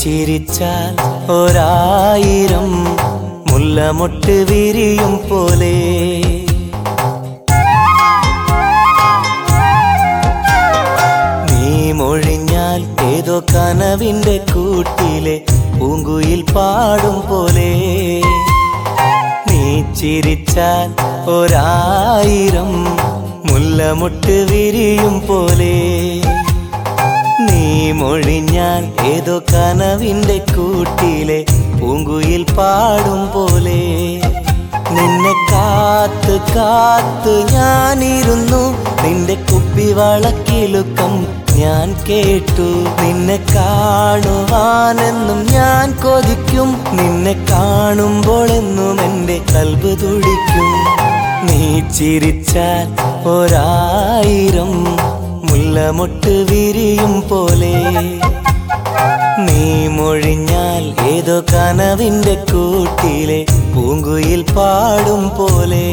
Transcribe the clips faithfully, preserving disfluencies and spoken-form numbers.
ചിരിച്ചാൽ ഒരായിരം മുല്ലമൊട്ട് വിരിയും പോലെ നീ മൊഴിഞ്ഞാൽ ഏതോ കനവിന്റെ കൂട്ടിലെ പൂങ്കുയിൽ പാടും പോലെ നീ ചിരിച്ചാൽ ഒരായിരം മുല്ലമൊട്ട് വിരിയും പോലെ നീ മൊഴിഞ്ഞാൽ ഏതോ കനവിന്റെ കൂട്ടിലെ പൂങ്കുയിൽ പാടും പോലെ നിന്നെ കാത്ത് കാത്ത് ഞാനിരുന്നു നിന്റെ കുപ്പിവളക്കിലുക്കം ഞാൻ കേട്ടു നിന്നെ കാണുവാനെന്നും ഞാൻ കൊതിക്കും നിന്നെ കാണുമ്പോൾ എന്നും എൻ്റെ കൽബ് തുടിക്കും നീ ചിരിച്ചാൽ ഒരായിരം മുല്ലമൊട്ട് വിരിയും പോലെ നീ മൊഴിഞ്ഞാൽ ഏതോ കനവിന്റെ കൂട്ടിലെ പൂങ്കുയിൽ പാടും പോലെ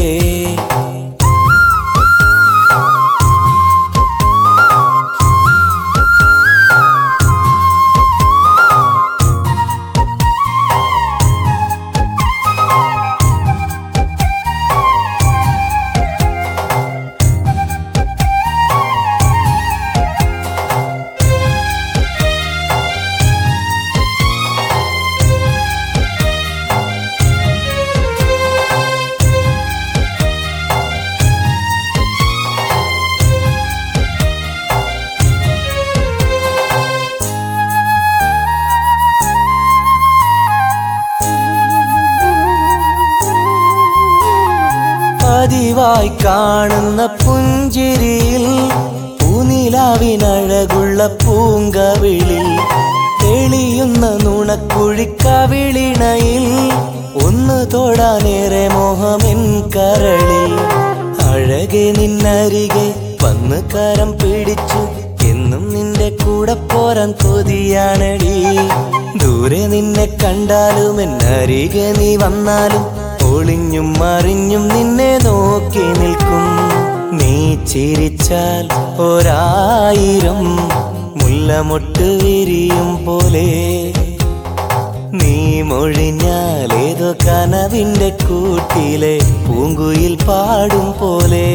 പതിവായി കാണുന്ന പുഞ്ചിരിയിൽ പൂനിലാവിനഴകുള്ള പൂങ്കവിളിൽ തെളിയുന്ന നുണക്കുഴിക്കവിളിണയിൽ ഒന്ന് തൊടാനേറെ മോഹമെൻ കരളിൽ അഴകെ നിന്നരികെ വന്ന് കരം പിടിച്ചു എന്നും നിന്റെ കൂടെ പോരാൻ കൊതിയാണടി ദൂരെ നിന്നെ കണ്ടാലും എന്നരികെ നീ വന്നാലും ഒളിഞ്ഞും മറിഞ്ഞും നിന്നെ നോക്കി നിൽക്കും നീ ചിരിച്ചാൽ ഒരായിരം മുല്ലമൊട്ട് വിരിയും പോലെ നീ മൊഴിഞ്ഞാൽ ഏതോ കനവിന്റെ കൂട്ടിലെ പൂങ്കുയിൽ പാടും പോലെ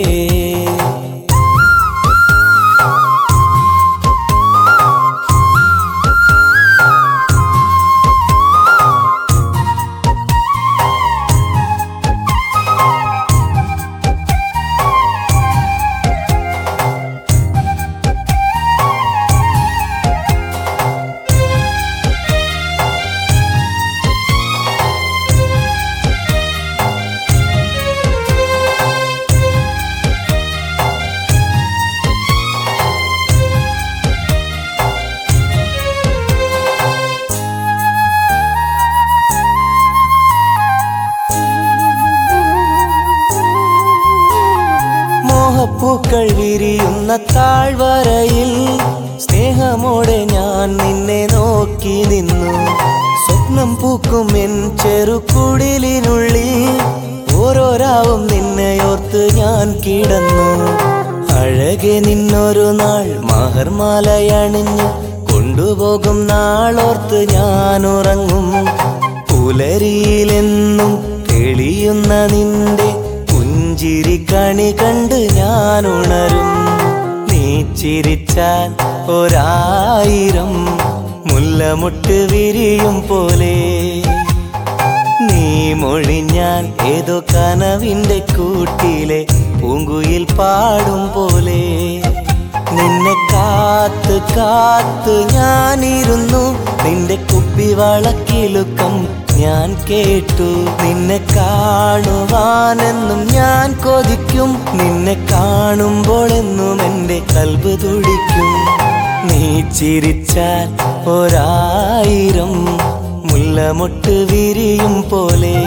പൂക്കൾ വിരിയുന്ന താഴ്വരയിൽ സ്നേഹമോടെ ഞാൻ നിന്നെ നോക്കി നിന്നു സ്വപ്നം പൂക്കും എൻ ചെറുകുടിലിനുള്ളിൽ ഓരോ രാവും നിന്നെയോർത്ത് ഞാൻ കിടന്നു അഴകെ നിന്നൊരു നാൾ മഹർമാലയണിഞ്ഞു കൊണ്ടുപോകും നാളോർത്ത് ഞാൻ ഉറങ്ങും പുലരിയിലെന്നും തെളിയുന്ന നിന്റെ പുഞ്ചിരി കണി കണ്ട് ഞാൻ ഉണരും നീ ചിരിച്ചാൽ ഒരായിരം മുല്ലമൊട്ട് വിരിയും പോലെ നീ മൊഴിഞ്ഞാൽ ഏതോ കനവിന്റെ കൂട്ടിലെ പൂങ്കുയിൽ പാടും പോലെ നിന്നെ കാത്ത് കാത്ത് ഞാനിരുന്നു നിന്റെ കുപ്പിവളക്കിലുക്കം ഞാൻ കേട്ടു നിന്നെ കാണുവാനെന്നും ഞാൻ കൊതിക്കും നിന്നെ കാണുമ്പോൾ എന്നും എൻ്റെ കൽബ് തുടിക്കും നീ ചിരിച്ചാൽ ഒരായിരം മുല്ലമൊട്ട് വിരിയും പോലെ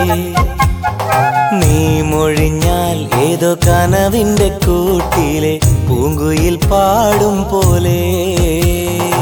നീ മൊഴിഞ്ഞാൽ ഏതോ കനവിന്റെ കൂട്ടിലെ പൂങ്കുയിൽ പാടും പോലെ